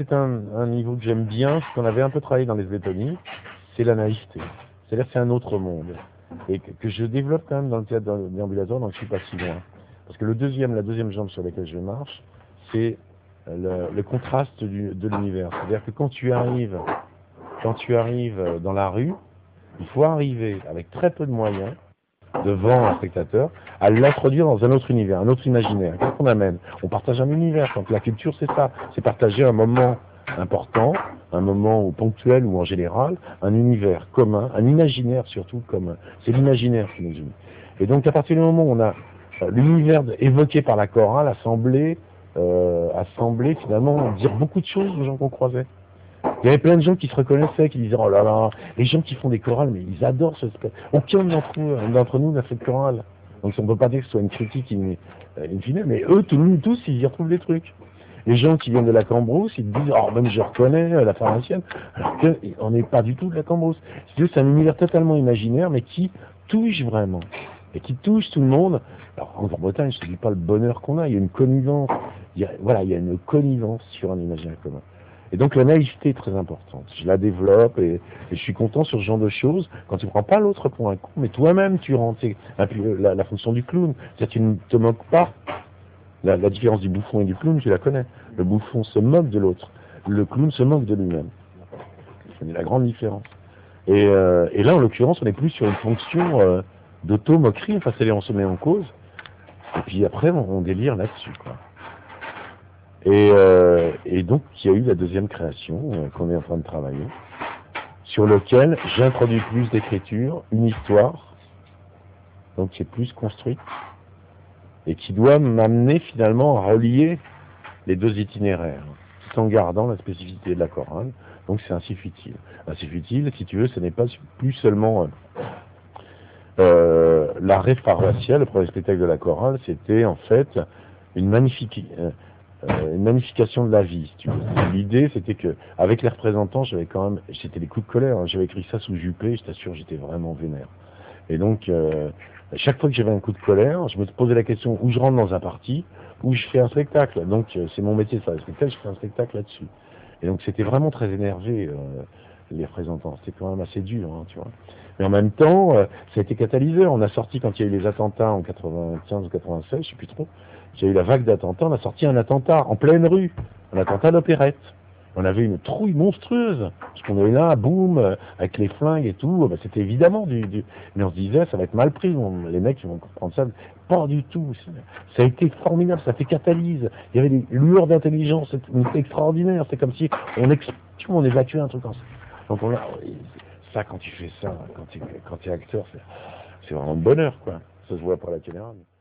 c'est un niveau que j'aime bien, ce qu'on avait un peu travaillé dans les Letonies, c'est la naïveté. C'est-à-dire que c'est un autre monde. Et que je développe quand même dans le théâtre déambulatoire, donc je suis pas si loin. Parce que la deuxième jambe sur laquelle je marche, c'est le contraste de l'univers. C'est-à-dire que quand tu arrives dans la rue, il faut arriver avec très peu de moyens, devant un spectateur, à l'introduire dans un autre univers, un autre imaginaire. Qu'est-ce qu'on amène? On partage un univers. Donc la culture, c'est ça. C'est partager un moment important, un moment ponctuel ou en général, un univers commun, un imaginaire surtout commun. C'est l'imaginaire qui nous unit. Et donc à partir du moment où on a l'univers évoqué par la chorale, assemblé finalement dire beaucoup de choses aux gens qu'on croisait. Il y avait plein de gens qui se reconnaissaient, qui disaient oh là là, les gens qui font des chorales, mais ils adorent ce spectacle. Aucun d'entre nous n'a fait de chorale. Donc on ne peut pas dire que ce soit une critique in fine, mais eux, tous, ils y retrouvent des trucs. Les gens qui viennent de la Cambrousse, ils disent oh même je reconnais la pharmacienne, alors qu'on n'est pas du tout de la Cambrousse. C'est un univers totalement imaginaire, mais qui touche vraiment. Et qui touche tout le monde. Alors en Grande-Bretagne, je ne te dis pas le bonheur qu'on a, il y a une connivence. Il y a une connivence sur un imaginaire commun. Et donc la naïveté est très importante. Je la développe et je suis content sur ce genre de choses. Quand tu ne prends pas l'autre pour un con, mais toi-même tu rentres. C'est la fonction du clown. C'est-à-dire tu ne te moques pas. La différence du bouffon et du clown, tu la connais. Le bouffon se moque de l'autre. Le clown se moque de lui-même. C'est la grande différence. Et là, en l'occurrence, on n'est plus sur une fonction d'auto-moquerie. Enfin, on se met en cause. Et puis après, on délire là-dessus, quoi. Et donc, il y a eu la deuxième création qu'on est en train de travailler, sur lequel j'introduis plus d'écriture, une histoire, donc qui est plus construite, et qui doit m'amener finalement à relier les deux itinéraires, tout en gardant la spécificité de la chorale. Donc c'est ainsi futile. Ainsi futile, si tu veux, ce n'est pas plus seulement l'arrêt paroissial, le premier spectacle de la chorale, c'était en fait une magnification de la vie. Si tu veux. L'idée, c'était que avec les représentants, c'était des coups de colère. Hein. J'avais écrit ça sous Juppé, je t'assure, j'étais vraiment vénère. Et donc, chaque fois que j'avais un coup de colère, je me posais la question où je rentre dans un parti, où je fais un spectacle. Donc, c'est mon métier de faire un spectacle, je fais un spectacle là-dessus. Et donc, c'était vraiment très énervé, les représentants. C'était quand même assez dur, hein, tu vois. Mais en même temps, ça a été catalyseur. On a sorti, quand il y a eu les attentats en 95 ou 96, je sais plus trop, il y a eu la vague d'attentats, on a sorti un attentat en pleine rue, un attentat d'opérette. On avait une trouille monstrueuse, parce qu'on est là, boum, avec les flingues et tout, bah, c'était évidemment mais on se disait, ça va être mal pris, les mecs ils vont comprendre ça, pas du tout. Ça a été formidable, ça fait catalyse, il y avait des lueurs d'intelligence, c'était extraordinaire, c'est comme si on évacuait un truc comme ça. Donc ça, quand tu fais ça, quand tu es acteur, c'est vraiment le bonheur, quoi. Ça se voit par la caméra.